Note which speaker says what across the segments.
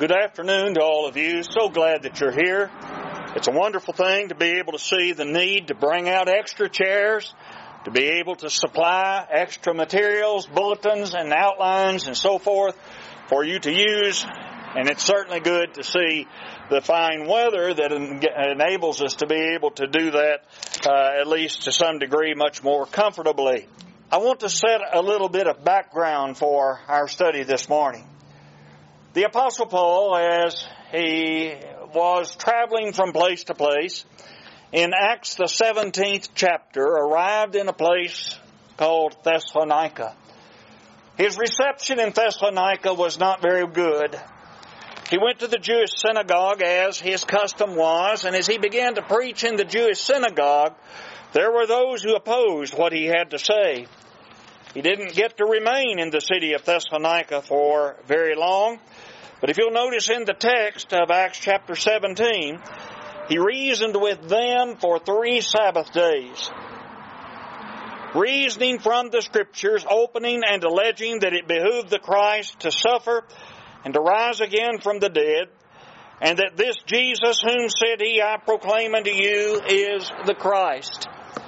Speaker 1: Good afternoon to all of you. So glad that you're here. It's a wonderful thing to be able to see the need to bring out extra chairs, to be able to supply extra materials, bulletins and outlines and so forth for you to use. And it's certainly good to see the fine weather that enables us to be able to do that, at least to some degree, much more comfortably. I want to set a little bit of background for our study this morning. The Apostle Paul, as he was traveling from place to place, in Acts the 17th chapter, arrived in a place called Thessalonica. His reception in Thessalonica was not very good. He went to the Jewish synagogue as his custom was, and as he began to preach in the Jewish synagogue, there were those who opposed what he had to say. He didn't get to remain in the city of Thessalonica for very long. But if you'll notice in the text of Acts chapter 17, he reasoned with them for 3 Sabbath days, reasoning from the Scriptures, opening and alleging that it behooved the Christ to suffer and to rise again from the dead, and that this Jesus whom said he, I proclaim unto you, is the Christ.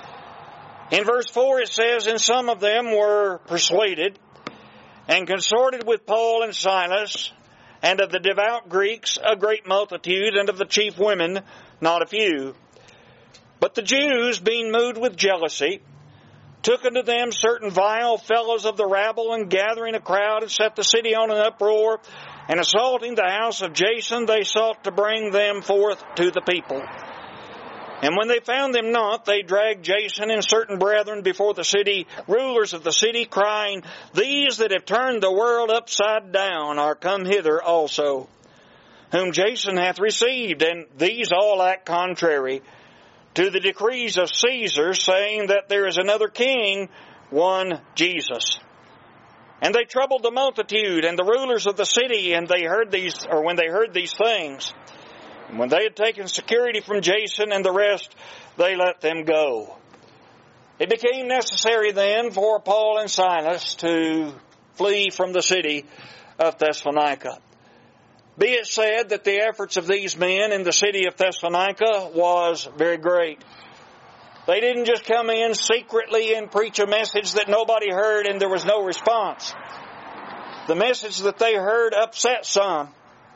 Speaker 1: In verse 4 it says, and some of them were persuaded and consorted with Paul and Silas, and of the devout Greeks a great multitude, and of the chief women not a few. But the Jews, being moved with jealousy, took unto them certain vile fellows of the rabble, and gathering a crowd, and set the city on an uproar, and assaulting the house of Jason, they sought to bring them forth to the people. And when they found them not, they dragged Jason and certain brethren before the city, rulers of the city, crying, these that have turned the world upside down are come hither also, whom Jason hath received, and these all act contrary to the decrees of Caesar, saying that there is another king, one Jesus. And they troubled the multitude and the rulers of the city, and when they heard these things, and when they had taken security from Jason and the rest, they let them go. It became necessary then for Paul and Silas to flee from the city of Thessalonica. Be it said that the efforts of these men in the city of Thessalonica was very great. They didn't just come in secretly and preach a message that nobody heard and there was no response. The message that they heard upset some.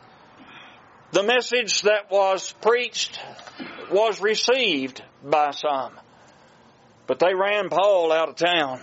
Speaker 1: The message that was preached was received by some. But they ran Paul out of town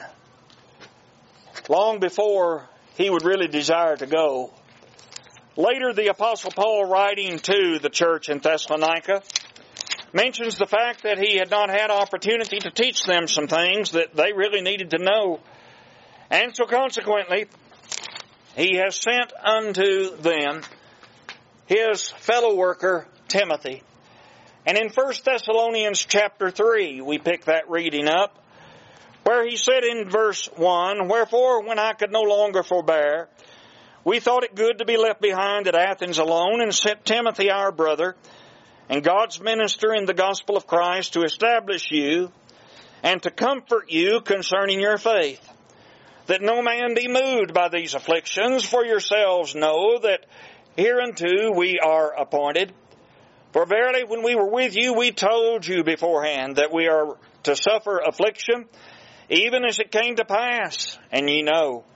Speaker 1: long before he would really desire to go. Later, the Apostle Paul, writing to the church in Thessalonica, mentions the fact that he had not had opportunity to teach them some things that they really needed to know. And so consequently, he has sent unto them his fellow worker, Timothy. And in 1 Thessalonians chapter 3, we pick that reading up, where he said in verse 1, wherefore, when I could no longer forbear, we thought it good to be left behind at Athens alone, and sent Timothy our brother, and God's minister in the gospel of Christ, to establish you, and to comfort you concerning your faith, that no man be moved by these afflictions, for yourselves know that hereunto we are appointed. For verily, when we were with you, we told you beforehand that we are to suffer affliction, even as it came to pass, and ye know.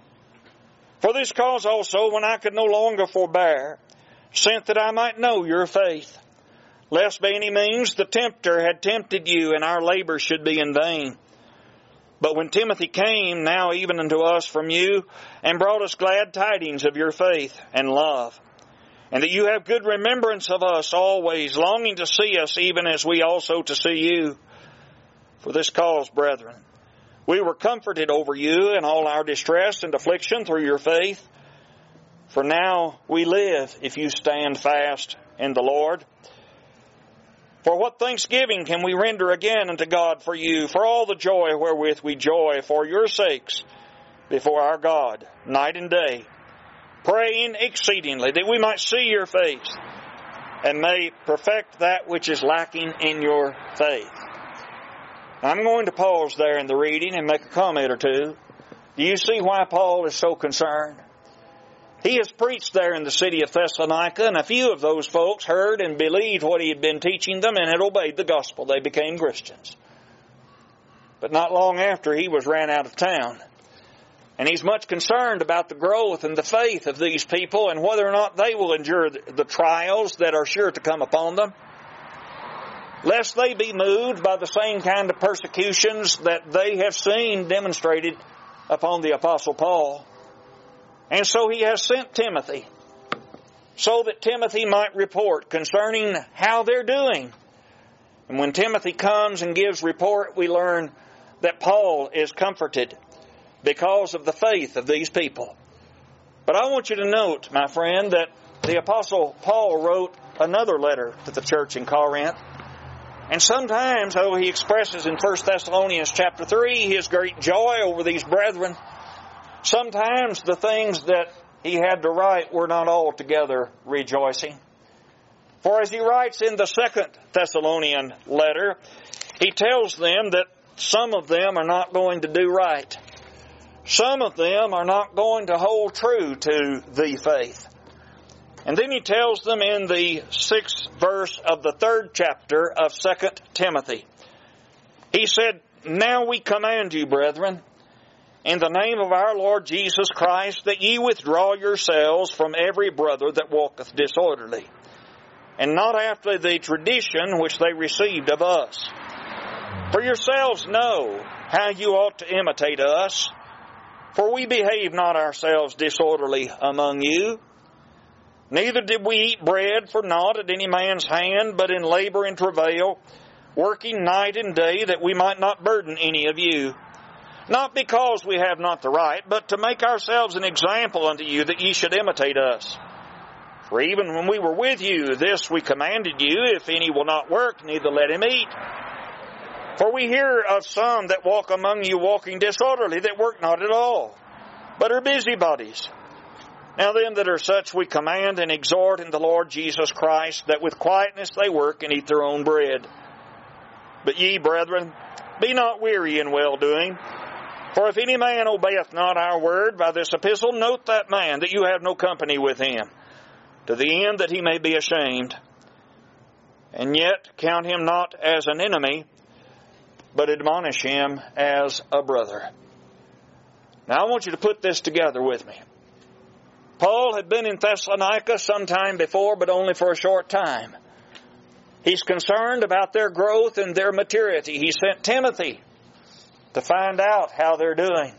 Speaker 1: For this cause also, when I could no longer forbear, sent that I might know your faith, lest by any means the tempter had tempted you, and our labor should be in vain. But when Timothy came, now even unto us from you, and brought us glad tidings of your faith and love, and that you have good remembrance of us always, longing to see us, even as we also to see you. For this cause, brethren, we were comforted over you in all our distress and affliction through your faith. For now we live, if you stand fast in the Lord. For what thanksgiving can we render again unto God for you, for all the joy wherewith we joy for your sakes before our God, night and day, praying exceedingly that we might see your face, and may perfect that which is lacking in your faith. I'm going to pause there in the reading and make a comment or two. Do you see why Paul is so concerned? He has preached there in the city of Thessalonica, and a few of those folks heard and believed what he had been teaching them and had obeyed the gospel. They became Christians. But not long after, he was ran out of town. And he's much concerned about the growth and the faith of these people and whether or not they will endure the trials that are sure to come upon them, lest they be moved by the same kind of persecutions that they have seen demonstrated upon the Apostle Paul. And so he has sent Timothy, so that Timothy might report concerning how they're doing. And when Timothy comes and gives report, we learn that Paul is comforted because of the faith of these people. But I want you to note, my friend, that the Apostle Paul wrote another letter to the church in Corinth. And sometimes, though he expresses in 1 Thessalonians chapter 3 his great joy over these brethren, sometimes the things that he had to write were not altogether rejoicing. For as he writes in the 2 Thessalonian letter, he tells them that some of them are not going to do right. Some of them are not going to hold true to the faith. And then he tells them in the 6th verse of the 3rd chapter of 2 Timothy. He said, "Now we command you, brethren, in the name of our Lord Jesus Christ, that ye withdraw yourselves from every brother that walketh disorderly, and not after the tradition which they received of us. For yourselves know how you ought to imitate us, for we behave not ourselves disorderly among you. Neither did we eat bread for naught at any man's hand, but in labor and travail, working night and day, that we might not burden any of you. Not because we have not the right, but to make ourselves an example unto you, that ye should imitate us. For even when we were with you, this we commanded you, if any will not work, neither let him eat. For we hear of some that walk among you walking disorderly, that work not at all, but are busybodies. Now them that are such we command and exhort in the Lord Jesus Christ, that with quietness they work and eat their own bread. But ye, brethren, be not weary in well-doing. For if any man obeyeth not our word by this epistle, note that man, that you have no company with him, to the end that he may be ashamed. And yet count him not as an enemy, but admonish him as a brother." Now I want you to put this together with me. Paul had been in Thessalonica some time before, but only for a short time. He's concerned about their growth and their maturity. He sent Timothy to find out how they're doing.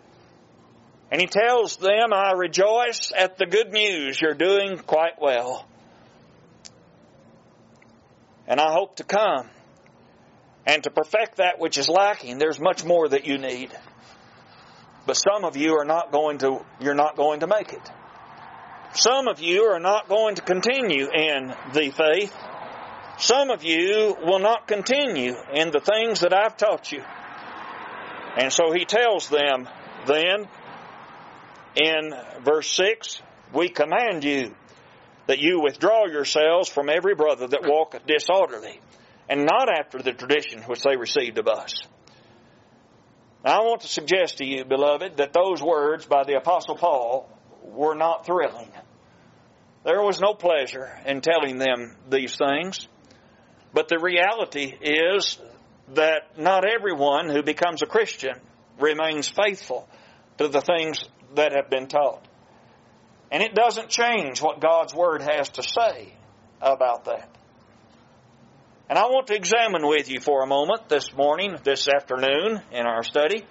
Speaker 1: And he tells them, "I rejoice at the good news. You're doing quite well. And I hope to come and to perfect that which is lacking. There's much more that you need. But some of you you're not going to make it. Some of you are not going to continue in the faith. Some of you will not continue in the things that I've taught you." And so he tells them then in verse 6, "We command you that you withdraw yourselves from every brother that walketh disorderly, and not after the tradition which they received of us." Now I want to suggest to you, beloved, that those words by the Apostle Paul were not thrilling. There was no pleasure in telling them these things. But the reality is that not everyone who becomes a Christian remains faithful to the things that have been taught. And it doesn't change what God's Word has to say about that. And I want to examine with you for a moment this afternoon in our study,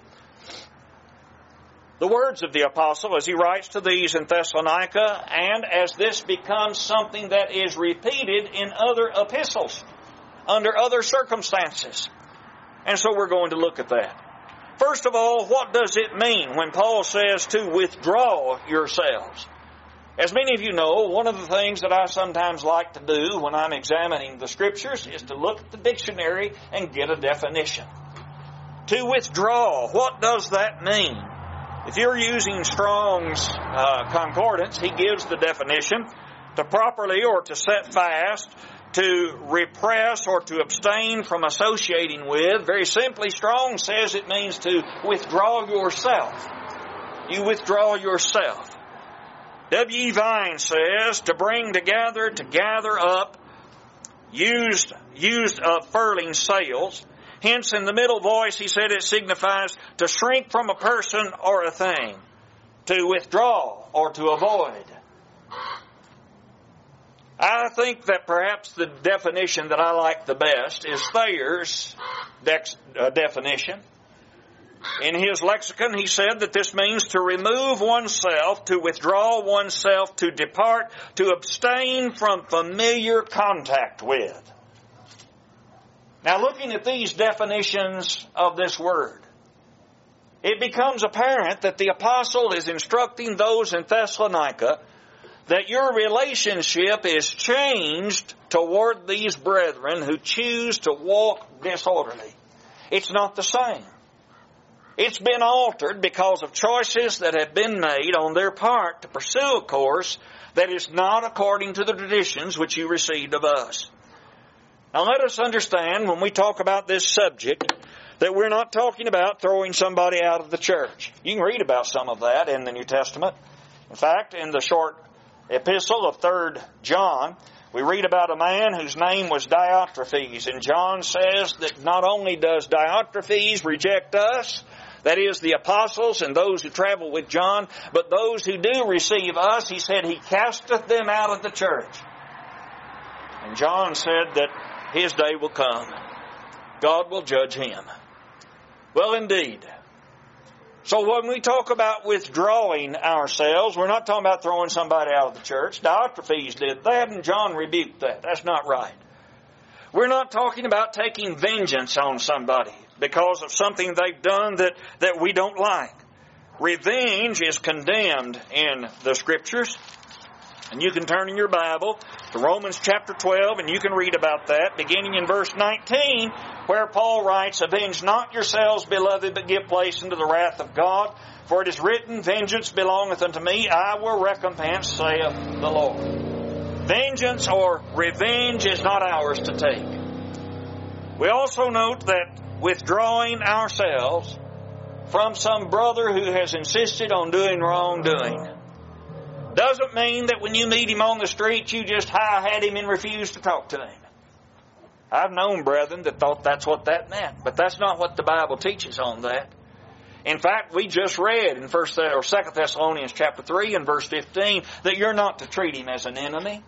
Speaker 1: the words of the apostle as he writes to these in Thessalonica, and as this becomes something that is repeated in other epistles under other circumstances. And so we're going to look at that. First of all, what does it mean when Paul says to withdraw yourselves? As many of you know, one of the things that I sometimes like to do when I'm examining the Scriptures is to look at the dictionary and get a definition. To withdraw, what does that mean? If you're using Strong's Concordance, he gives the definition: to properly or to set fast, to repress or to abstain from associating with. Very simply, Strong says it means to withdraw yourself. You withdraw yourself. W. E. Vine says, to bring together, to gather up, used of furling sails. Hence, in the middle voice, he said it signifies to shrink from a person or a thing, to withdraw or to avoid. I think that perhaps the definition that I like the best is Thayer's definition. In his lexicon, he said that this means to remove oneself, to withdraw oneself, to depart, to abstain from familiar contact with. Now, looking at these definitions of this word, it becomes apparent that the apostle is instructing those in Thessalonica that your relationship is changed toward these brethren who choose to walk disorderly. It's not the same. It's been altered because of choices that have been made on their part to pursue a course that is not according to the traditions which you received of us. Now let us understand when we talk about this subject that we're not talking about throwing somebody out of the church. You can read about some of that in the New Testament. In fact, in the short epistle of 3 John, we read about a man whose name was Diotrephes. And John says that not only does Diotrephes reject us, that is the apostles and those who travel with John, but those who do receive us, he said, he casteth them out of the church. And John said that his day will come. God will judge him. Well, indeed. So when we talk about withdrawing ourselves, we're not talking about throwing somebody out of the church. Diotrephes did that, and John rebuked that. That's not right. We're not talking about taking vengeance on somebody because of something they've done that we don't like. Revenge is condemned in the Scriptures. And you can turn in your Bible to Romans chapter 12, and you can read about that, beginning in verse 19, where Paul writes, Avenge not yourselves, beloved, but give place unto the wrath of God. For it is written, Vengeance belongeth unto me, I will recompense, saith the Lord. Vengeance or revenge is not ours to take. We also note that withdrawing ourselves from some brother who has insisted on doing wrongdoing doesn't mean that when you meet him on the street, you just hi-hat him and refuse to talk to him. I've known brethren that thought that's what that meant, but that's not what the Bible teaches on that. In fact, we just read in 2 Thessalonians chapter 3 and verse 15 that you're not to treat him as an enemy,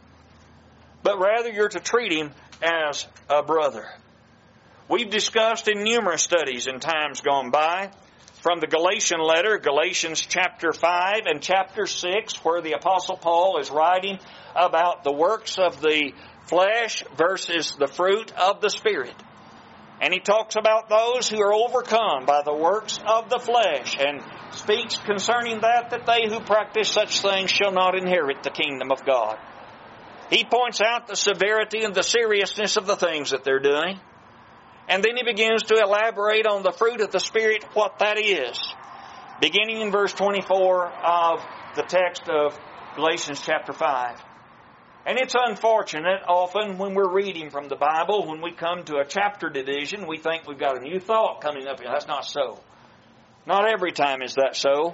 Speaker 1: but rather you're to treat him as a brother. We've discussed in numerous studies in times gone by, from the Galatian letter, Galatians chapter 5 and chapter 6, where the Apostle Paul is writing about the works of the flesh versus the fruit of the Spirit. And he talks about those who are overcome by the works of the flesh and speaks concerning that they who practice such things shall not inherit the kingdom of God. He points out the severity and the seriousness of the things that they're doing. And then he begins to elaborate on the fruit of the Spirit, what that is. Beginning in verse 24 of the text of Galatians chapter 5. And it's unfortunate often when we're reading from the Bible, when we come to a chapter division, we think we've got a new thought coming up here. That's not so. Not every time is that so.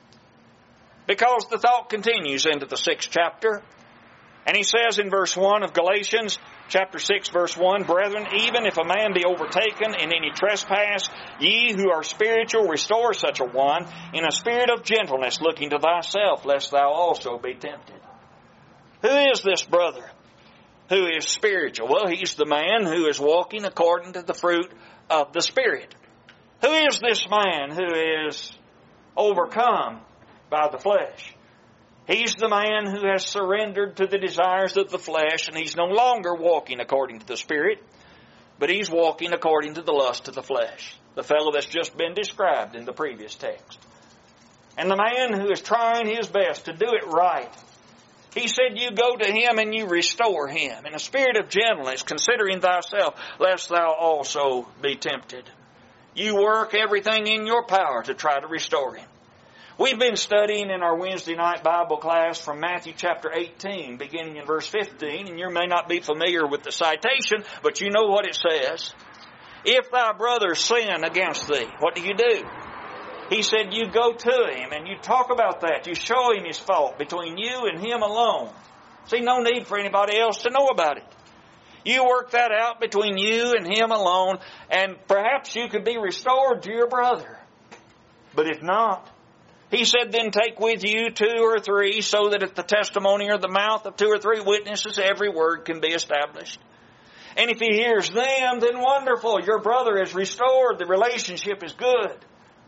Speaker 1: Because the thought continues into the 6th chapter. And he says in verse 1 of Galatians, chapter 6, verse 1, Brethren, even if a man be overtaken in any trespass, ye who are spiritual, restore such a one in a spirit of gentleness, looking to thyself, lest thou also be tempted. Who is this brother who is spiritual? Well, he's the man who is walking according to the fruit of the Spirit. Who is this man who is overcome by the flesh? He's the man who has surrendered to the desires of the flesh, and he's no longer walking according to the Spirit, but he's walking according to the lust of the flesh. The fellow that's just been described in the previous text. And the man who is trying his best to do it right, he said, you go to him and you restore him in a spirit of gentleness, considering thyself, lest thou also be tempted. You work everything in your power to try to restore him. We've been studying in our Wednesday night Bible class from Matthew chapter 18, beginning in verse 15, and you may not be familiar with the citation, but you know what it says. If thy brother sin against thee, what do? He said you go to him and you talk about that. You show him his fault between you and him alone. See, no need for anybody else to know about it. You work that out between you and him alone, and perhaps you could be restored to your brother. But if not, he said, then take with you 2 or 3, so that at the testimony or the mouth of 2 or 3 witnesses, every word can be established. And if he hears them, then wonderful, your brother is restored, the relationship is good.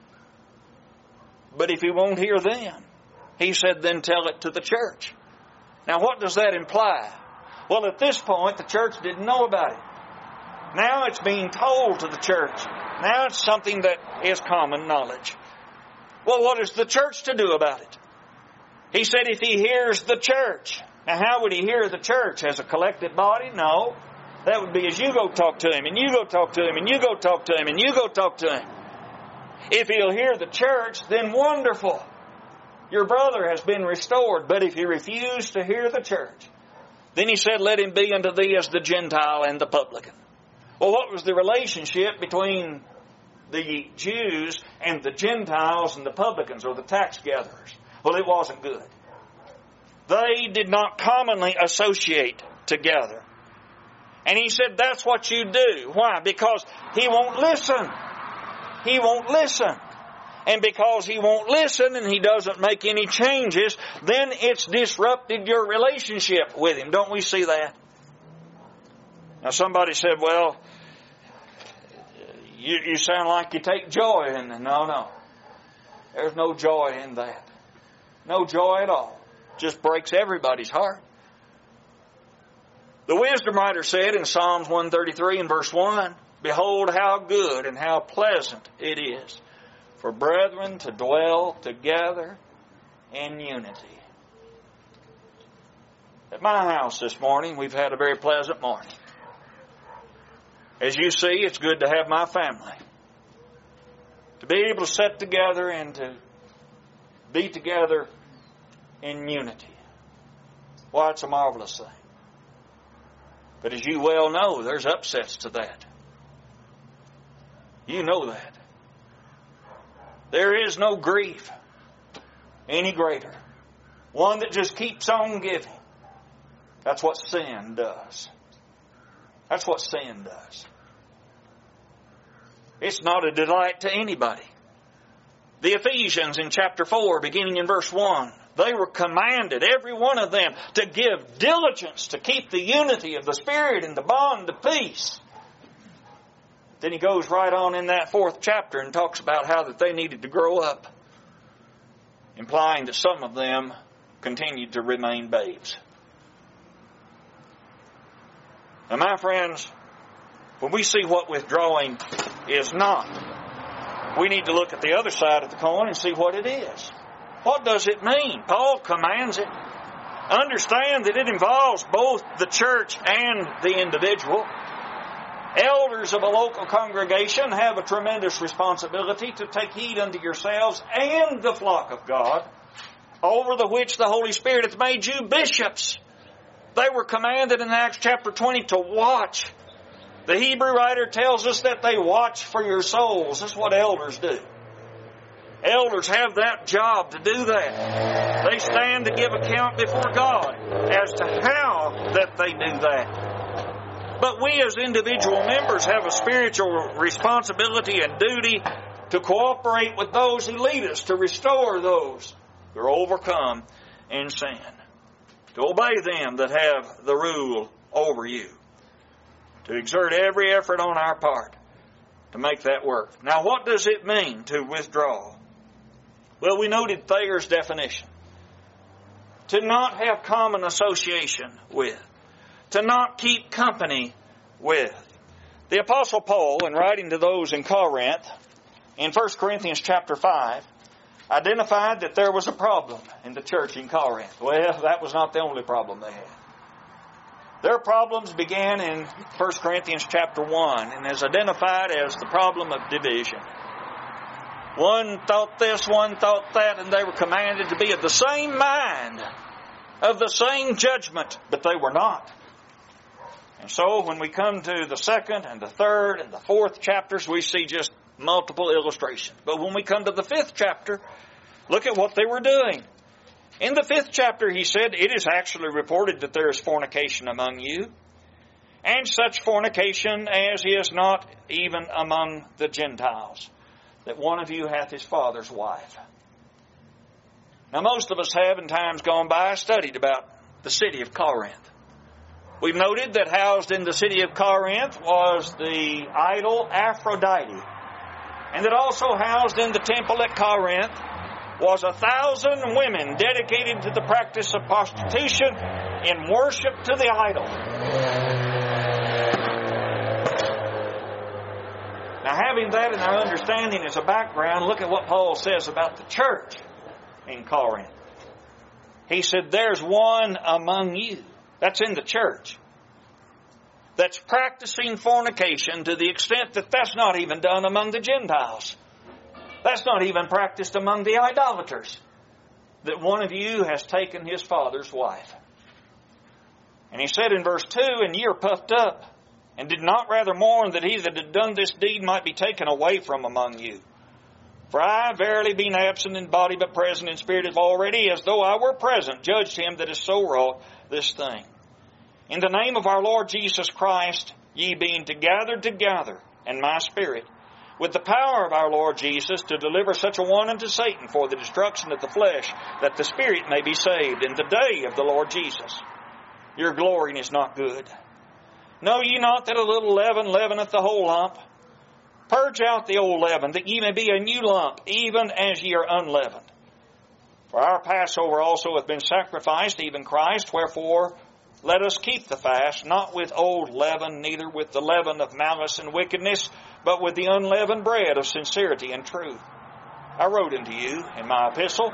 Speaker 1: But if he won't hear them, he said, then tell it to the church. Now what does that imply? Well, at this point, the church didn't know about it. Now it's being told to the church. Now it's something that is common knowledge. Well, what is the church to do about it? He said if he hears the church. Now, how would he hear the church? As a collective body? No. That would be as you go talk to him, and you go talk to him, and you go talk to him, and you go talk to him. If he'll hear the church, then wonderful. Your brother has been restored. But if he refused to hear the church, then he said, let him be unto thee as the Gentile and the publican. Well, what was the relationship between the Jews and the Gentiles and the publicans, or the tax gatherers? Well, it wasn't good. They did not commonly associate together. And he said, that's what you do. Why? Because he won't listen. He won't listen. And because he won't listen and he doesn't make any changes, then it's disrupted your relationship with him. Don't we see that? Now somebody said, well, you sound like you take joy in it. No. There's no joy in that. No joy at all. Just breaks everybody's heart. The wisdom writer said in Psalms 133 and verse 1, behold how good and how pleasant it is for brethren to dwell together in unity. At my house this morning, we've had a very pleasant morning. As you see, it's good to have my family. To be able to sit together and to be together in unity. Why, it's a marvelous thing. But as you well know, there's upsets to that. You know that. There is no grief any greater. One that just keeps on giving. That's what sin does. That's what sin does. It's not a delight to anybody. The Ephesians in chapter 4, beginning in verse 1, they were commanded, every one of them, to give diligence to keep the unity of the Spirit and the bond of peace. Then he goes right on in that 4th chapter and talks about how that they needed to grow up, implying that some of them continued to remain babes. Now, my friends, when we see what withdrawing is not, we need to look at the other side of the coin and see what it is. What does it mean? Paul commands it. Understand that it involves both the church and the individual. Elders of a local congregation have a tremendous responsibility to take heed unto yourselves and the flock of God, over the which the Holy Spirit hath made you bishops. They were commanded in Acts chapter 20 to watch. The Hebrew writer tells us that they watch for your souls. That's what elders do. Elders have that job to do that. They stand to give account before God as to how that they do that. But we as individual members have a spiritual responsibility and duty to cooperate with those who lead us, to restore those who are overcome in sin, to obey them that have the rule over you, to exert every effort on our part to make that work. Now, what does it mean to withdraw? Well, we noted Thayer's definition. To not have common association with. To not keep company with. The Apostle Paul, in writing to those in Corinth, in 1 Corinthians chapter 5, identified that there was a problem in the church in Corinth. Well, that was not the only problem they had. Their problems began in 1 Corinthians chapter 1 and is identified as the problem of division. One thought this, one thought that, and they were commanded to be of the same mind, of the same judgment, but they were not. And so when we come to the 2nd and the 3rd and the 4th chapters, we see just multiple illustrations. But when we come to the 5th chapter, look at what they were doing. In the 5th chapter, he said, it is actually reported that there is fornication among you, and such fornication as is not even among the Gentiles, that one of you hath his father's wife. Now, most of us have, in times gone by, studied about the city of Corinth. We've noted that housed in the city of Corinth was the idol Aphrodite, and that also housed in the temple at Corinth was 1,000 women dedicated to the practice of prostitution in worship to the idol. Now, having that in our understanding as a background, look at what Paul says about the church in Corinth. He said, there's one among you, that's in the church, that's practicing fornication to the extent that that's not even done among the Gentiles. That's not even practiced among the idolaters, that one of you has taken his father's wife. And he said in verse 2, and ye are puffed up, and did not rather mourn that he that had done this deed might be taken away from among you. For I, verily being absent in body but present in spirit, have already, as though I were present, judged him that has so wrought this thing. In the name of our Lord Jesus Christ, ye being gathered together, and my spirit, with the power of our Lord Jesus, to deliver such a one unto Satan for the destruction of the flesh, that the spirit may be saved in the day of the Lord Jesus. Your glorying is not good. Know ye not that a little leaven leaveneth the whole lump? Purge out the old leaven, that ye may be a new lump, even as ye are unleavened. For our Passover also hath been sacrificed, even Christ, wherefore let us keep the fast, not with old leaven, neither with the leaven of malice and wickedness, but with the unleavened bread of sincerity and truth. I wrote unto you in my epistle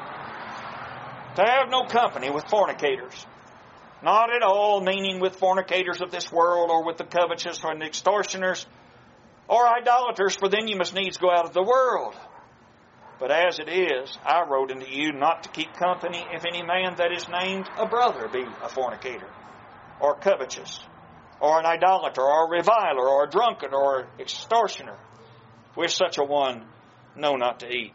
Speaker 1: to have no company with fornicators. Not at all meaning with fornicators of this world, or with the covetous, or the extortioners, or idolaters, for then you must needs go out of the world. But as it is, I wrote unto you not to keep company if any man that is named a brother be a fornicator, or covetous, or an idolater, or a reviler, or a drunkard, or an extortioner. With such a one, know not to eat.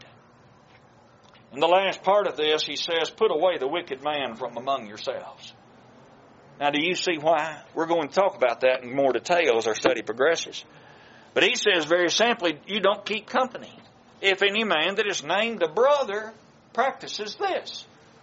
Speaker 1: In the last part of this, he says, put away the wicked man from among yourselves. Now, do you see why? We're going to talk about that in more detail as our study progresses. But he says very simply, you don't keep company if any man that is named a brother practices this.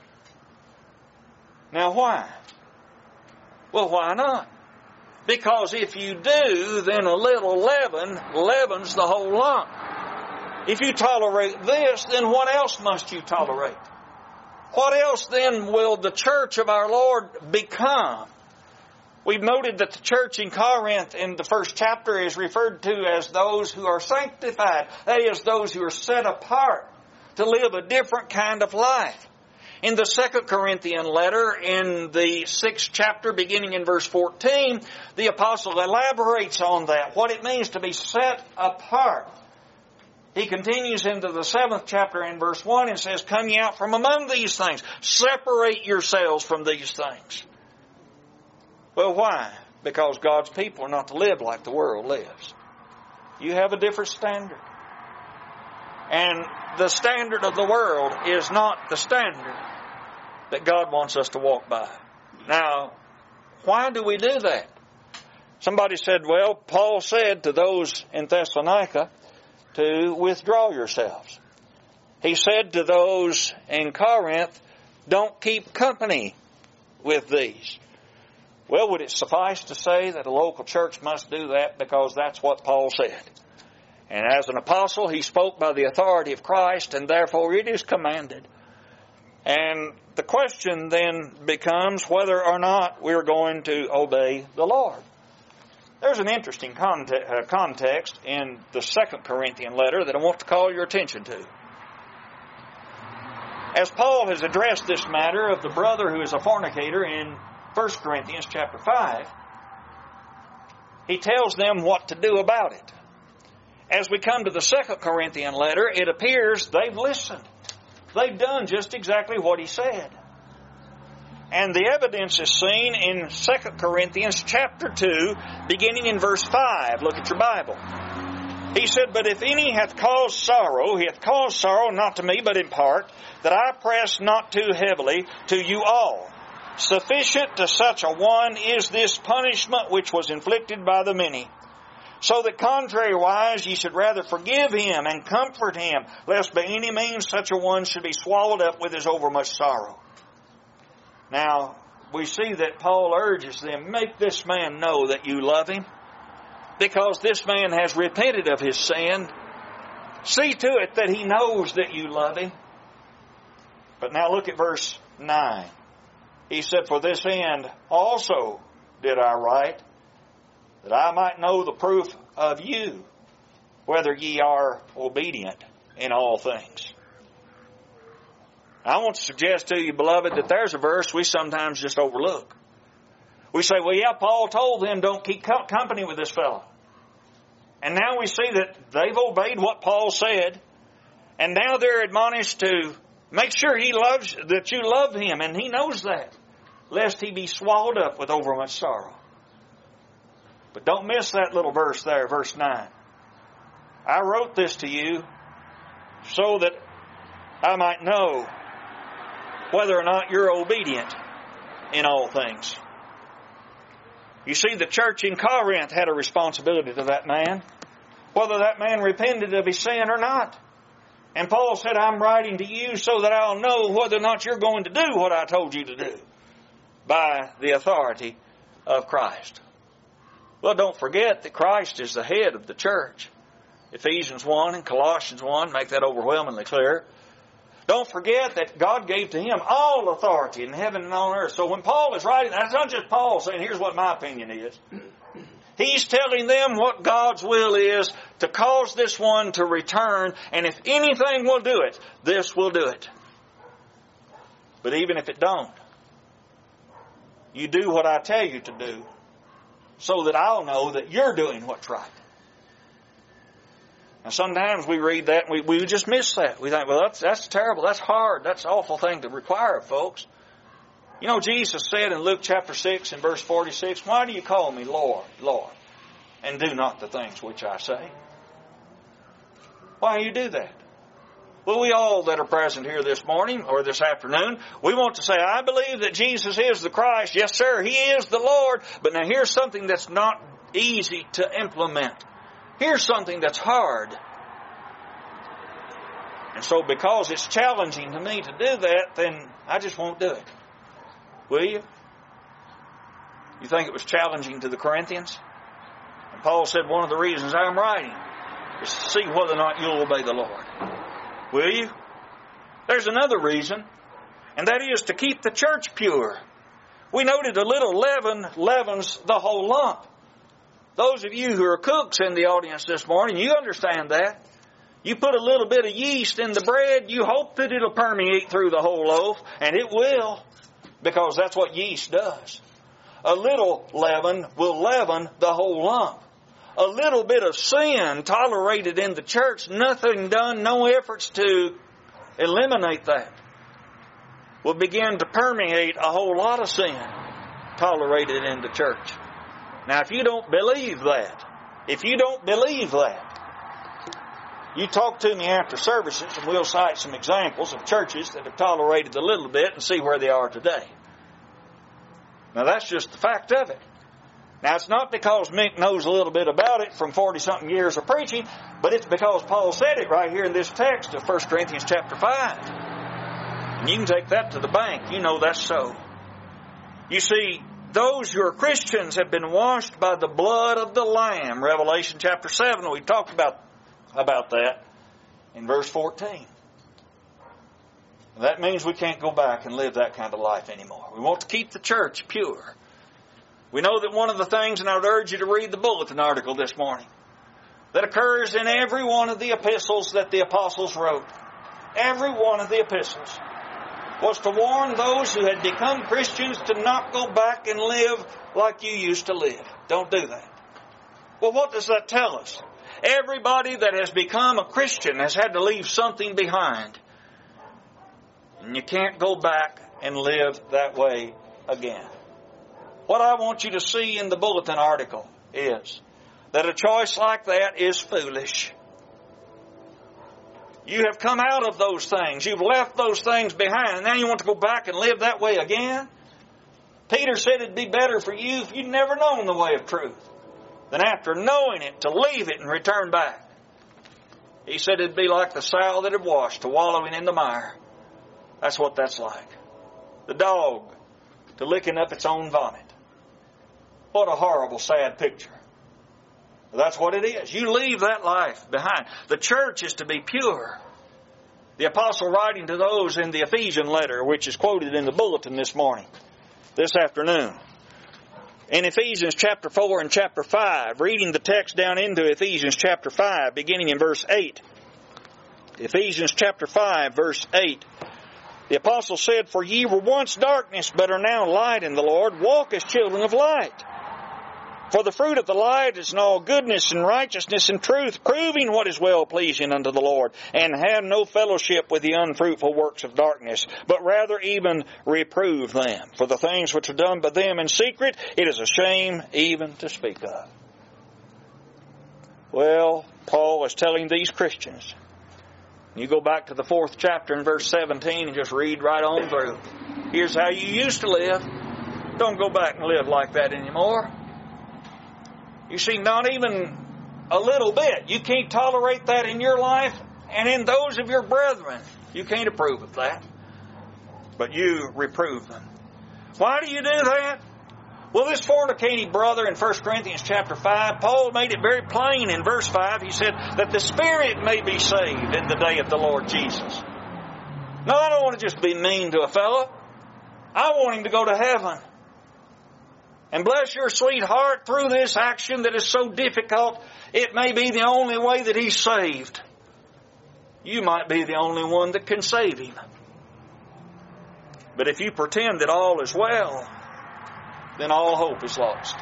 Speaker 1: Now, why? Well, why not? Because if you do, then a little leaven leavens the whole lump. If you tolerate this, then what else must you tolerate? What else then will the church of our Lord become? We've noted that the church in Corinth in the 1st chapter is referred to as those who are sanctified. That is, those who are set apart to live a different kind of life. In the 2nd Corinthian letter, in the 6th chapter, beginning in verse 14, the apostle elaborates on that, what it means to be set apart. He continues into the 7th chapter in verse 1 and says, come ye out from among these things. Separate yourselves from these things. Well, why? Because God's people are not to live like the world lives. You have a different standard. And the standard of the world is not the standard that God wants us to walk by. Now, why do we do that? Somebody said, well, Paul said to those in Thessalonica to withdraw yourselves. He said to those in Corinth, don't keep company with these. Well, would it suffice to say that a local church must do that because that's what Paul said? And as an apostle, he spoke by the authority of Christ, and therefore it is commanded. And the question then becomes whether or not we're going to obey the Lord. There's an interesting context in the 2nd Corinthian letter that I want to call your attention to. As Paul has addressed this matter of the brother who is a fornicator in 1 Corinthians chapter 5, he tells them what to do about it. As we come to the 2nd Corinthian letter, it appears they've listened. They've done just exactly what he said. And the evidence is seen in 2 Corinthians chapter 2, beginning in verse 5. Look at your Bible. He said, but if any hath caused sorrow, he hath caused sorrow not to me, but in part, that I press not too heavily to you all. Sufficient to such a one is this punishment which was inflicted by the many. So that contrariwise ye should rather forgive him and comfort him, lest by any means such a one should be swallowed up with his overmuch sorrow. Now, we see that Paul urges them, make this man know that you love him, because this man has repented of his sin. See to it that he knows that you love him. But now look at verse 9. He said, for this end also did I write, that I might know the proof of you, whether ye are obedient in all things. I want to suggest to you, beloved, that there's a verse we sometimes just overlook. We say, well, yeah, Paul told them don't keep company with this fellow. And now we see that they've obeyed what Paul said, and now they're admonished to make sure that you love him, and he knows that, lest he be swallowed up with overmuch sorrow. But don't miss that little verse there, verse 9. I wrote this to you so that I might know whether or not you're obedient in all things. You see, the church in Corinth had a responsibility to that man, whether that man repented of his sin or not. And Paul said, I'm writing to you so that I'll know whether or not you're going to do what I told you to do by the authority of Christ. Well, don't forget that Christ is the head of the church. Ephesians 1 and Colossians 1 make that overwhelmingly clear. Don't forget that God gave to him all authority in heaven and on earth. So when Paul is writing, that's not just Paul saying, here's what my opinion is. He's telling them what God's will is to cause this one to return. And if anything will do it, this will do it. But even if it don't, you do what I tell you to do, so that I'll know that you're doing what's right. Now sometimes we read that and we just miss that. We think, well, that's terrible, that's hard, that's an awful thing to require of folks. You know, Jesus said in Luke chapter 6 and verse 46, why do you call me Lord, Lord, and do not the things which I say? Why do you do that? Well, we all that are present here this morning or this afternoon, we want to say, I believe that Jesus is the Christ. Yes, sir, He is the Lord. But now here's something that's not easy to implement. Here's something that's hard. And so because it's challenging to me to do that, then I just won't do it. Will you? You think it was challenging to the Corinthians? And Paul said one of the reasons I'm writing is to see whether or not you'll obey the Lord. Will you? There's another reason, and that is to keep the church pure. We noted a little leaven leavens the whole lump. Those of you who are cooks in the audience this morning, you understand that. You put a little bit of yeast in the bread, you hope that it'll permeate through the whole loaf, and it will, because that's what yeast does. A little leaven will leaven the whole lump. A little bit of sin tolerated in the church, nothing done, no efforts to eliminate that, will begin to permeate a whole lot of sin tolerated in the church. Now, if you don't believe that, you talk to me after services and we'll cite some examples of churches that have tolerated a little bit and see where they are today. Now, that's just the fact of it. Now, it's not because Mick knows a little bit about it from 40-something years of preaching, but it's because Paul said it right here in this text of 1 Corinthians chapter 5. And you can take that to the bank. You know that's so. You see, those who are Christians have been washed by the blood of the Lamb. Revelation chapter 7, we talked about that in verse 14. That means we can't go back and live that kind of life anymore. We want to keep the church pure. We know that one of the things, and I would urge you to read the bulletin article this morning, that occurs in every one of the epistles that the apostles wrote. Every one of the epistles was to warn those who had become Christians to not go back and live like you used to live. Don't do that. Well, what does that tell us? Everybody that has become a Christian has had to leave something behind. And you can't go back and live that way again. What I want you to see in the bulletin article is that a choice like that is foolish. You have come out of those things. You've left those things behind. And now you want to go back and live that way again? Peter said it'd be better for you if you'd never known the way of truth than after knowing it to leave it and return back. He said it'd be like the sow that had washed, to wallowing in the mire. That's what that's like. The dog to licking up its own vomit. What a horrible, sad picture. That's what it is. You leave that life behind. The church is to be pure. The apostle writing to those in the Ephesian letter, which is quoted in the bulletin this afternoon. In Ephesians chapter 4 and chapter 5, reading the text down into Ephesians chapter 5, beginning in verse 8. Ephesians chapter 5, verse 8. The apostle said, "For ye were once darkness, but are now light in the Lord. Walk as children of light. For the fruit of the light is in all goodness and righteousness and truth, proving what is well-pleasing unto the Lord, and have no fellowship with the unfruitful works of darkness, but rather even reprove them. For the things which are done by them in secret, it is a shame even to speak of." Well, Paul is telling these Christians, you go back to the 4th chapter and verse 17 and just read right on through. Here's how you used to live. Don't go back and live like that anymore. You see, not even a little bit. You can't tolerate that in your life and in those of your brethren. You can't approve of that. But you reprove them. Why do you do that? Well, this fornicating brother in 1 Corinthians chapter 5, Paul made it very plain in verse 5. He said that the spirit may be saved in the day of the Lord Jesus. No, I don't want to just be mean to a fellow. I want him to go to heaven. And bless your sweet heart, through this action that is so difficult, it may be the only way that he's saved. You might be the only one that can save him. But if you pretend that all is well, then all hope is lost.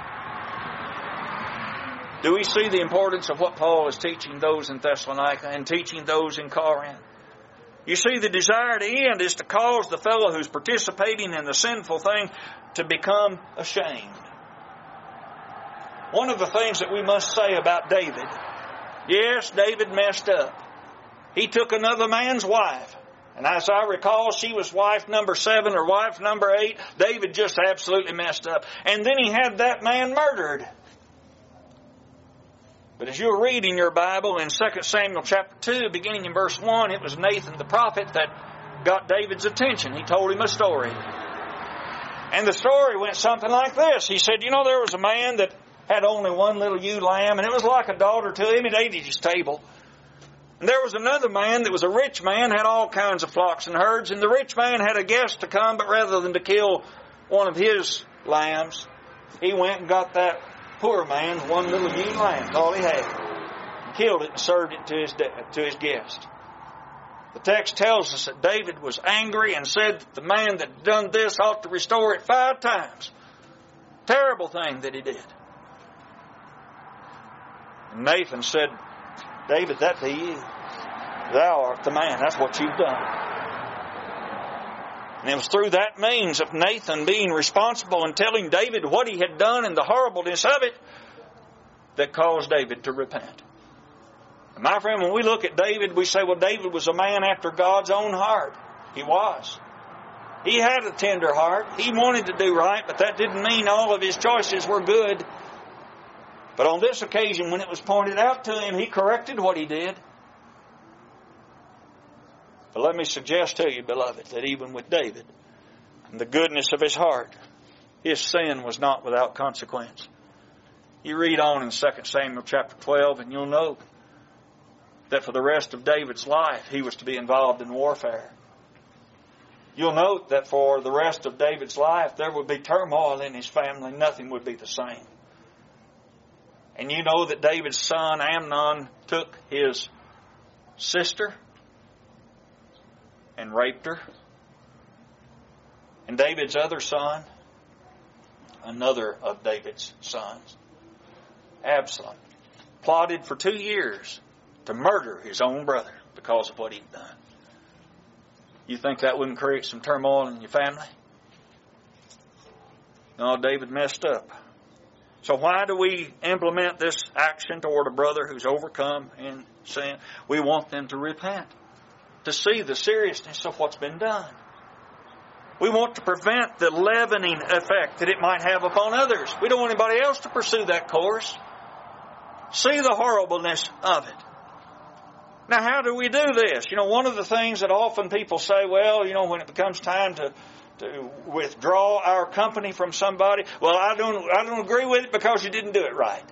Speaker 1: Do we see the importance of what Paul is teaching those in Thessalonica and teaching those in Corinth? You see, the desired end is to cause the fellow who's participating in the sinful thing to become ashamed. One of the things that we must say about David, yes, David messed up. He took another man's wife. And as I recall, she was wife number 7 or wife number 8. David just absolutely messed up. And then he had that man murdered. But as you'll read in your Bible in 2 Samuel chapter 2, beginning in verse 1, it was Nathan the prophet that got David's attention. He told him a story. And the story went something like this. He said, there was a man that had only one little ewe lamb, and it was like a daughter to him. It ate at his table. And there was another man that was a rich man, had all kinds of flocks and herds, and the rich man had a guest to come, but rather than to kill one of his lambs, he went and got that poor man's one little ewe lamb, all he had, killed it and served it to his guest. The text tells us that David was angry and said that the man that done this ought to restore it 5 times. Terrible thing that he did. And Nathan said, "David, that be you. Thou art the man." That's what you've done. And it was through that means of Nathan being responsible and telling David what he had done and the horribleness of it that caused David to repent. And my friend, when we look at David, we say, well, David was a man after God's own heart. He was. He had a tender heart. He wanted to do right, but that didn't mean all of his choices were good. But on this occasion, when it was pointed out to him, he corrected what he did. But let me suggest to you, beloved, that even with David and the goodness of his heart, his sin was not without consequence. You read on in 2 Samuel chapter 12, and you'll know that for the rest of David's life, he was to be involved in warfare. You'll note that for the rest of David's life, there would be turmoil in his family. Nothing would be the same. And you know that David's son Amnon took his sister and raped her. And David's other son, another of David's sons, Absalom, plotted for 2 years to murder his own brother because of what he'd done. You think that wouldn't create some turmoil in your family? No, David messed up. So why do we implement this action toward a brother who's overcome in sin? We want them to repent, to see the seriousness of what's been done. We want to prevent the leavening effect that it might have upon others. We don't want anybody else to pursue that course. See the horribleness of it. Now, how do we do this? One of the things that often people say, well, when it becomes time to withdraw our company from somebody, well, I don't agree with it because you didn't do it right.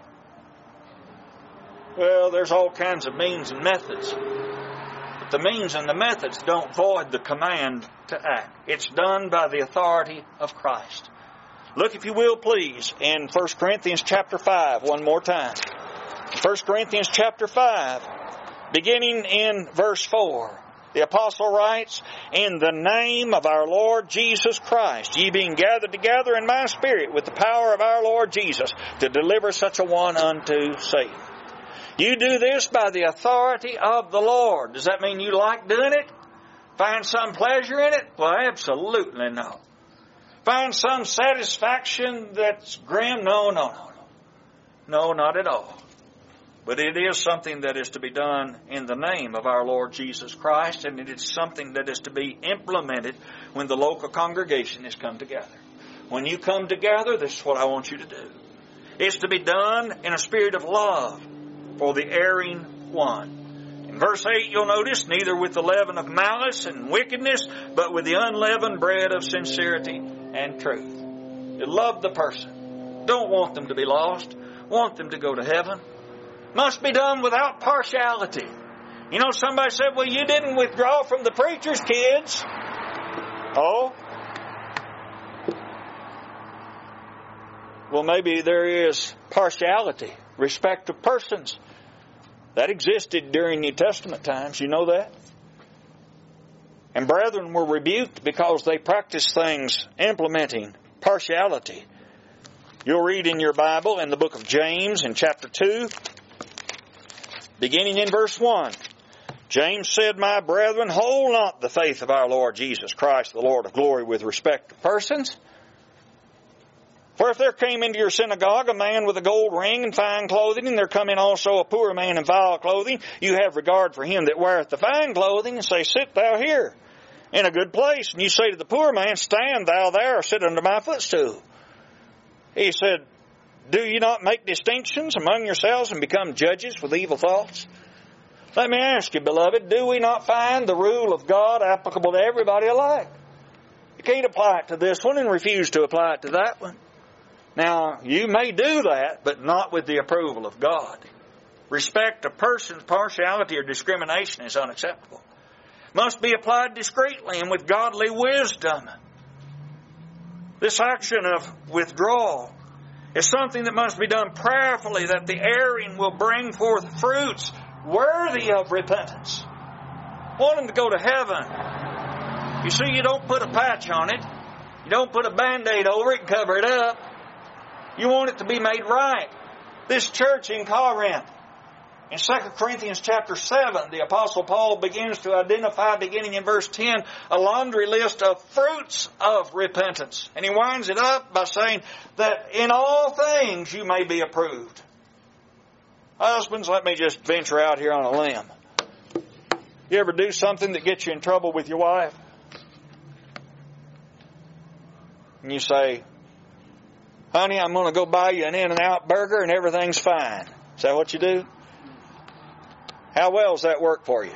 Speaker 1: Well, there's all kinds of means and methods. But the means and the methods don't void the command to act. It's done by the authority of Christ. Look, if you will, please, in 1 Corinthians chapter 5 one more time. 1 Corinthians chapter 5, beginning in verse 4. The apostle writes, "In the name of our Lord Jesus Christ, ye being gathered together in my spirit with the power of our Lord Jesus, to deliver such a one unto Satan." You do this by the authority of the Lord. Does that mean you like doing it? Find some pleasure in it? Well, absolutely no. Find some satisfaction that's grim? No. No, not at all. But it is something that is to be done in the name of our Lord Jesus Christ, and it is something that is to be implemented when the local congregation is come together. When you come together, this is what I want you to do. It's to be done in a spirit of love for the erring one. In verse 8, you'll notice, neither with the leaven of malice and wickedness, but with the unleavened bread of sincerity and truth. You love the person. Don't want them to be lost. Want them to go to heaven. Must be done without partiality. Somebody said, well, you didn't withdraw from the preacher's kids. Oh? Well, maybe there is partiality, respect of persons. That existed during New Testament times. You know that? And brethren were rebuked because they practiced things implementing partiality. You'll read in your Bible in the book of James in chapter 2, beginning in verse 1. James said, "My brethren, hold not the faith of our Lord Jesus Christ, the Lord of glory, with respect to persons. For if there came into your synagogue a man with a gold ring and fine clothing, and there come in also a poor man in vile clothing, you have regard for him that weareth the fine clothing, and say, Sit thou here in a good place. And you say to the poor man, Stand thou there, or sit under my footstool. He said, Do you not make distinctions among yourselves and become judges with evil thoughts? Let me ask you, beloved, do we not find the rule of God applicable to everybody alike? You can't apply it to this one and refuse to apply it to that one. Now, you may do that, but not with the approval of God. Respect of persons, partiality, or discrimination is unacceptable. Must be applied discreetly and with godly wisdom. This action of withdrawal is something that must be done prayerfully, that the erring will bring forth fruits worthy of repentance. Want them to go to heaven. You see, you don't put a patch on it. You don't put a Band-Aid over it and cover it up. You want it to be made right. This church in Corinth, in 2 Corinthians chapter 7, the Apostle Paul begins to identify, beginning in verse 10, a laundry list of fruits of repentance. And he winds it up by saying that in all things you may be approved. Husbands, let me just venture out here on a limb. You ever do something that gets you in trouble with your wife? And you say, Honey, I'm going to go buy you an In-N-Out burger and everything's fine. Is that what you do? How well does that work for you?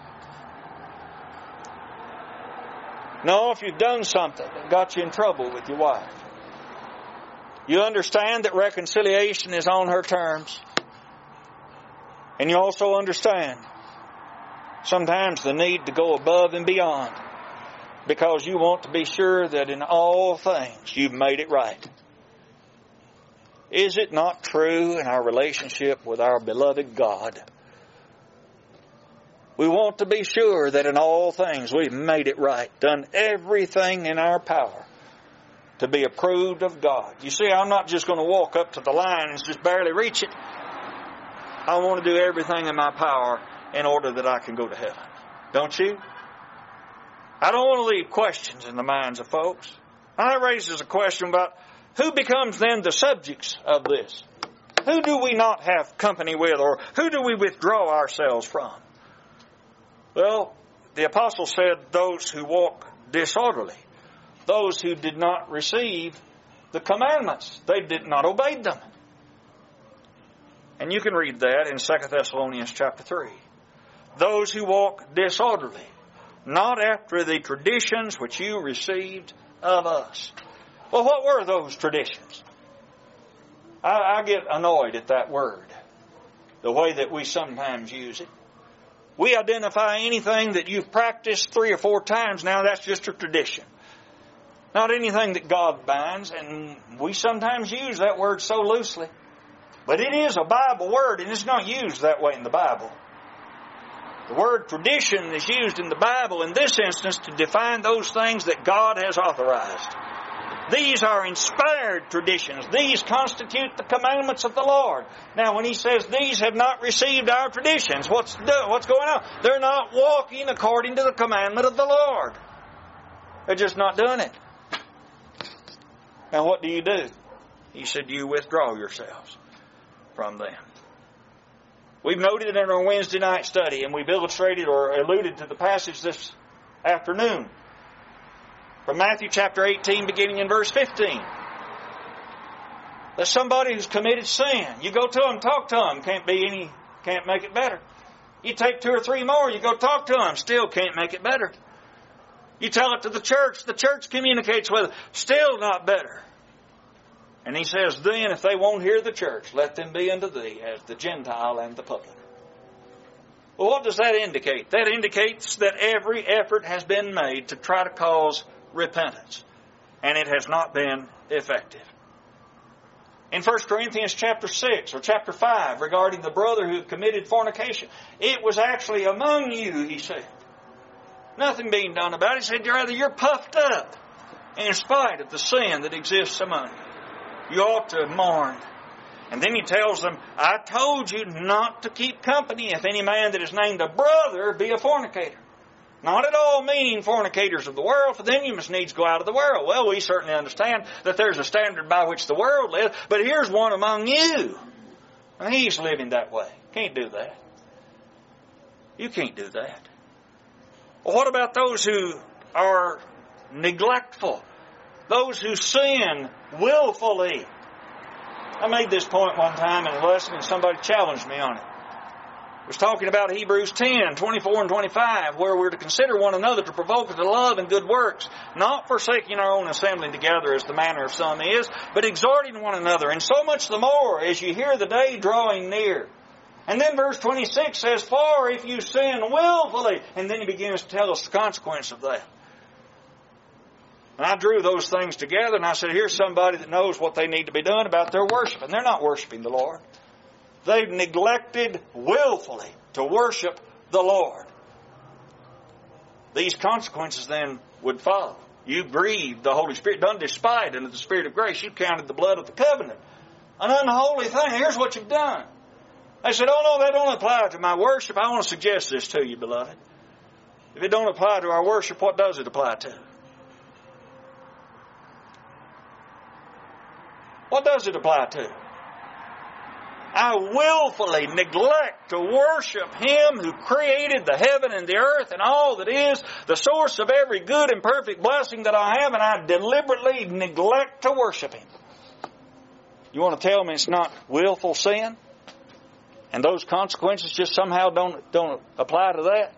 Speaker 1: No, if you've done something that got you in trouble with your wife. You understand that reconciliation is on her terms. And you also understand sometimes the need to go above and beyond, because you want to be sure that in all things you've made it right. Is it not true in our relationship with our beloved God? We want to be sure that in all things we've made it right, done everything in our power to be approved of God. You see, I'm not just going to walk up to the line and just barely reach it. I want to do everything in my power in order that I can go to heaven. Don't you? I don't want to leave questions in the minds of folks. Now, that raises a question about Who becomes then the subjects of this? Who do we not have company with, or who do we withdraw ourselves from? Well, the apostle said those who walk disorderly, those who did not receive the commandments. They did not obey them. And you can read that in 2 Thessalonians chapter 3. Those who walk disorderly, not after the traditions which you received of us. Well, what were those traditions? I get annoyed at that word, the way that we sometimes use it. We identify anything that you've practiced 3 or 4 times now, that's just a tradition. Not anything that God binds, and we sometimes use that word so loosely. But it is a Bible word, and it's not used that way in the Bible. The word tradition is used in the Bible in this instance to define those things that God has authorized. These are inspired traditions. These constitute the commandments of the Lord. Now, when he says these have not received our traditions, what's going on? They're not walking according to the commandment of the Lord. They're just not doing it. Now, what do? He said, you withdraw yourselves from them. We've noted in our Wednesday night study, and we've illustrated or alluded to the passage this afternoon, from Matthew chapter 18, beginning in verse 15. There's somebody who's committed sin. You go to them, talk to them. Can't make it better. You take 2 or 3 more, you go talk to them. Still can't make it better. You tell it to the church communicates with it. Still not better. And he says, then if they won't hear the church, let them be unto thee as the Gentile and the publican. Well, what does that indicate? That indicates that every effort has been made to try to cause repentance, and it has not been effective. In 1 Corinthians chapter 6 or chapter 5, regarding the brother who committed fornication, it was actually among you, he said. Nothing being done about it. He said, rather, you're puffed up in spite of the sin that exists among you. You ought to have mourned. And then he tells them, I told you not to keep company if any man that is named a brother be a fornicator. Not at all meaning fornicators of the world, for then you must needs go out of the world. Well, we certainly understand that there's a standard by which the world lives, but here's one among you. And he's living that way. Can't do that. You can't do that. Well, what about those who are neglectful? Those who sin willfully. I made this point one time in a lesson and somebody challenged me on it. I was talking about Hebrews 10, 24 and 25, where we're to consider one another to provoke us to love and good works, not forsaking our own assembling together as the manner of some is, but exhorting one another, and so much the more as you hear the day drawing near. And then verse 26 says, for if you sin willfully, and then he begins to tell us the consequence of that. And I drew those things together and I said, here's somebody that knows what they need to be doing about their worship. And they're not worshiping the Lord. They've neglected willfully to worship the Lord. These consequences then would follow. You grieved the Holy Spirit, done despite unto the Spirit of grace. You counted the blood of the covenant an unholy thing. Here's what you've done. They said, oh no, that don't apply to my worship. I want to suggest this to you, beloved. If it don't apply to our worship, what does it apply to? What does it apply to? I willfully neglect to worship Him who created the heaven and the earth and all that is, the source of every good and perfect blessing that I have, and I deliberately neglect to worship Him. You want to tell me it's not willful sin? And those consequences just somehow don't apply to that?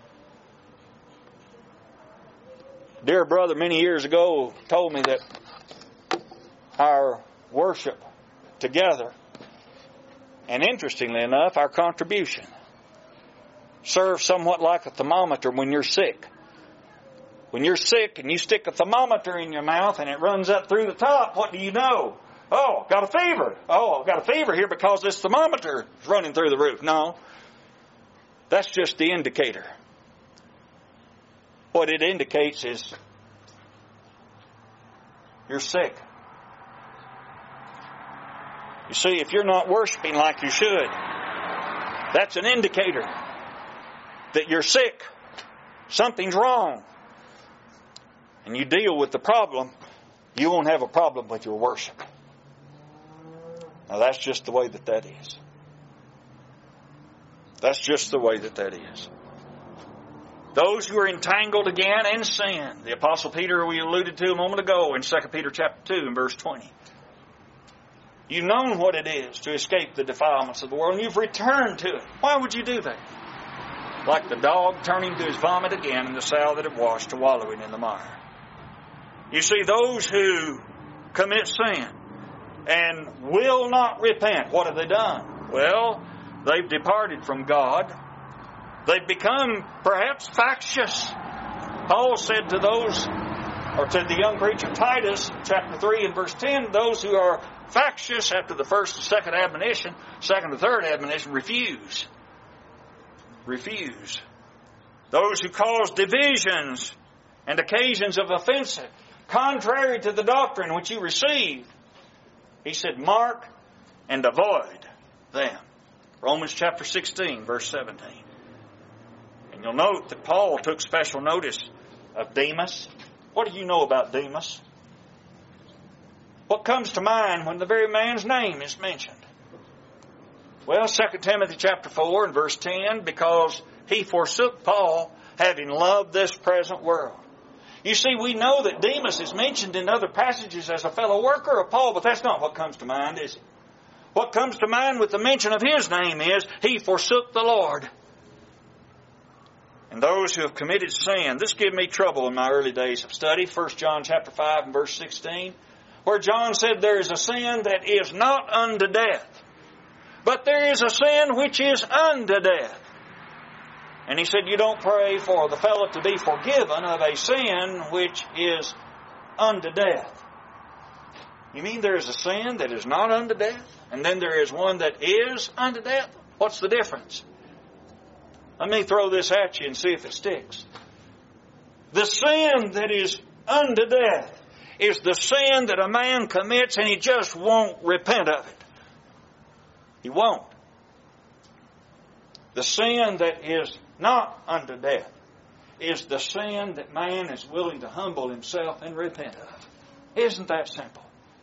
Speaker 1: Dear brother many years ago told me that our worship together, and interestingly enough, our contribution, serves somewhat like a thermometer when you're sick. When you're sick and you stick a thermometer in your mouth and it runs up through the top, what do you know? Oh, got a fever. Oh, I've got a fever here because this thermometer is running through the roof. No, that's just the indicator. What it indicates is you're sick. You see, if you're not worshiping like you should, that's an indicator that you're sick. Something's wrong. And you deal with the problem you won't have a problem with your worship. Now that's just the way that is. That's just the way that is. Those who are entangled again in sin. The Apostle Peter we alluded to a moment ago in 2 Peter chapter 2 and verse 20. You've known what it is to escape the defilements of the world, and you've returned to it. Why would you do that? Like the dog turning to his vomit again and the sow that it washed to wallowing in the mire. You see, those who commit sin and will not repent, what have they done? Well, they've departed from God. They've become perhaps factious. Paul said to those, or to the young preacher Titus, chapter 3 and verse 10, those who are factious after the first and second admonition, second and third admonition, refuse. Refuse. Those who cause divisions and occasions of offense, contrary to the doctrine which you received. He said, mark and avoid them. Romans chapter 16, verse 17. And you'll note that Paul took special notice of Demas. What do you know about Demas? What comes to mind when the very man's name is mentioned? Well, 2 Timothy chapter 4 and verse 10, because he forsook Paul, having loved this present world. You see, we know that Demas is mentioned in other passages as a fellow worker of Paul, but that's not what comes to mind, is it? What comes to mind with the mention of his name is, he forsook the Lord. And those who have committed sin, this gave me trouble in my early days of study, 1 John chapter 5 and verse 16, where John said there is a sin that is not unto death, but there is a sin which is unto death. And he said, you don't pray for the fellow to be forgiven of a sin which is unto death. You mean there is a sin that is not unto death? And then there is one that is unto death? What's the difference? Let me throw this at you and see if it sticks. The sin that is unto death is the sin that a man commits and he just won't repent of it. He won't. The sin that is not unto death is the sin that man is willing to humble himself and repent of. Isn't that simple?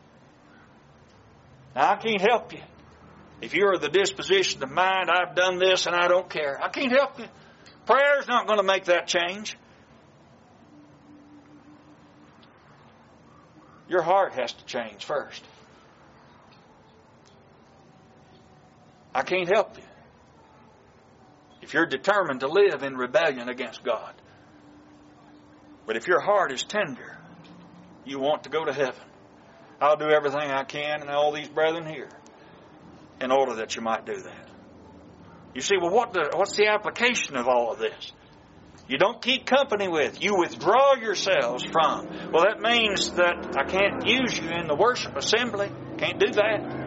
Speaker 1: Now, I can't help you. If you're of the disposition of mind, I've done this and I don't care. I can't help you. Prayer's not going to make that change. Your heart has to change first. I can't help you. If you're determined to live in rebellion against God. But if your heart is tender, you want to go to heaven. I'll do everything I can and all these brethren here in order that you might do that. You see, well, what's the application of all of this? You don't keep company with. You withdraw yourselves from. Well, that means that I can't use you in the worship assembly. Can't do that.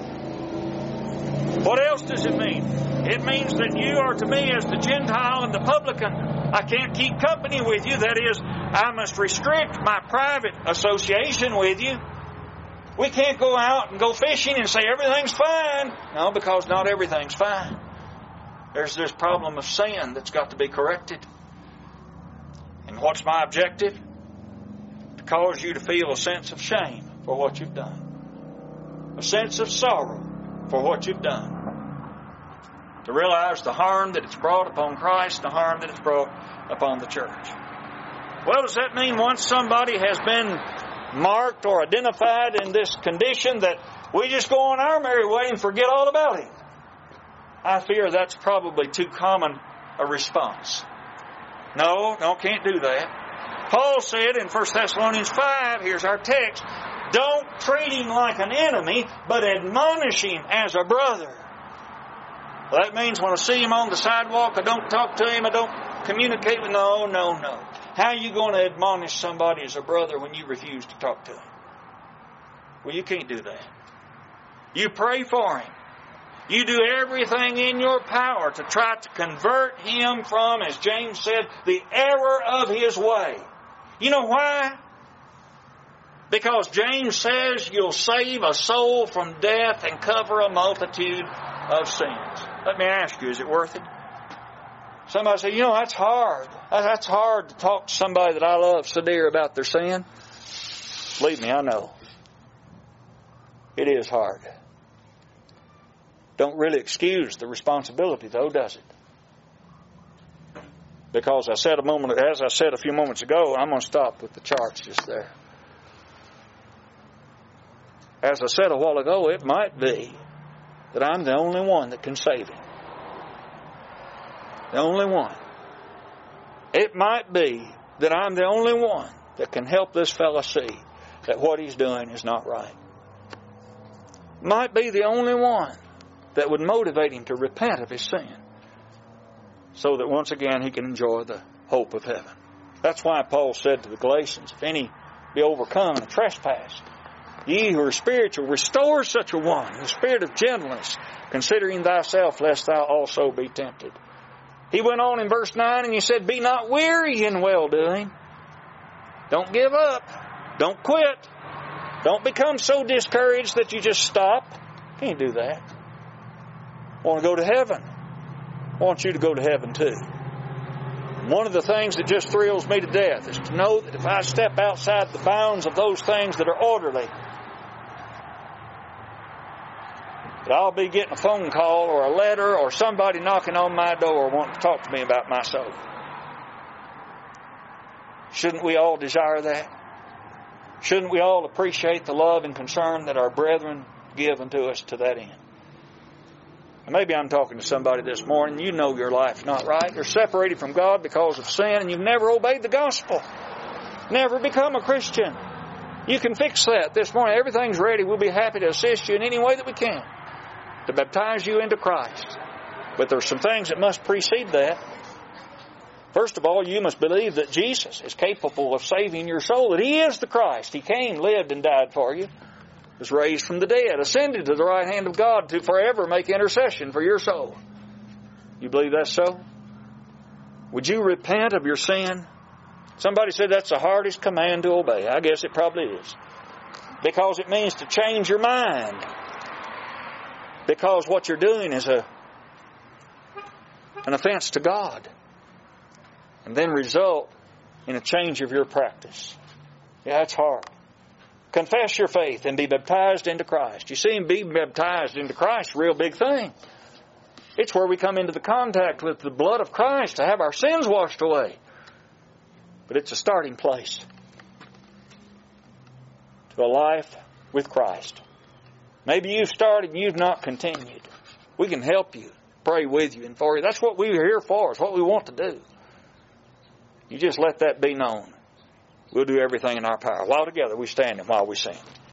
Speaker 1: What else does it mean? It means that you are to me as the Gentile and the publican. I can't keep company with you. That is, I must restrict my private association with you. We can't go out and go fishing and say everything's fine. No, because not everything's fine. There's this problem of sin that's got to be corrected. And what's my objective? To cause you to feel a sense of shame for what you've done. A sense of sorrow for what you've done. To realize the harm that it's brought upon Christ, the harm that it's brought upon the church. Well, does that mean once somebody has been marked or identified in this condition that we just go on our merry way and forget all about him? I fear that's probably too common a response. No, can't do that. Paul said in 1 Thessalonians 5, here's our text, don't treat him like an enemy, but admonish him as a brother. Well, that means when I see him on the sidewalk, I don't talk to him, I don't communicate with him. No. How are you going to admonish somebody as a brother when you refuse to talk to him? Well, you can't do that. You pray for him. You do everything in your power to try to convert him from, as James said, the error of his way. You know why? Because James says you'll save a soul from death and cover a multitude of sins. Let me ask you, is it worth it? Somebody say, that's hard. That's hard to talk to somebody that I love so dear about their sin. Believe me, I know. It is hard. Don't really excuse the responsibility, though, does it? Because as I said a few moments ago, I'm going to stop with the charts just there. As I said a while ago, it might be that I'm the only one that can save him. The only one. It might be that I'm the only one that can help this fellow see that what he's doing is not right. Might be the only one that would motivate him to repent of his sin so that once again he can enjoy the hope of heaven. That's why Paul said to the Galatians, if any be overcome in a trespass, ye who are spiritual, restore such a one in the spirit of gentleness, considering thyself, lest thou also be tempted. He went on in verse 9 and he said, be not weary in well-doing. Don't give up. Don't quit. Don't become so discouraged that you just stop. Can't do that. Want to go to heaven? I want you to go to heaven too. One of the things that just thrills me to death is to know that if I step outside the bounds of those things that are orderly, that I'll be getting a phone call or a letter or somebody knocking on my door wanting to talk to me about my soul. Shouldn't we all desire that? Shouldn't we all appreciate the love and concern that our brethren give unto us to that end? And maybe I'm talking to somebody this morning. You know your life's not right. You're separated from God because of sin and you've never obeyed the gospel. Never become a Christian. You can fix that this morning. Everything's ready. We'll be happy to assist you in any way that we can to baptize you into Christ. But there's some things that must precede that. First of all, you must believe that Jesus is capable of saving your soul, that He is the Christ. He came, lived, and died for you, was raised from the dead, ascended to the right hand of God to forever make intercession for your soul. You believe that's so? Would you repent of your sin? Somebody said that's the hardest command to obey. I guess it probably is. Because it means to change your mind. Because what you're doing is an offense to God. And then result in a change of your practice. Yeah, it's hard. Confess your faith and be baptized into Christ. You see, being baptized into Christ is a real big thing. It's where we come into the contact with the blood of Christ to have our sins washed away. But it's a starting place to a life with Christ. Maybe you've started and you've not continued. We can help you, pray with you and for you. That's what we're here for. It's what we want to do. You just let that be known. We'll do everything in our power. While together we stand and while we sing.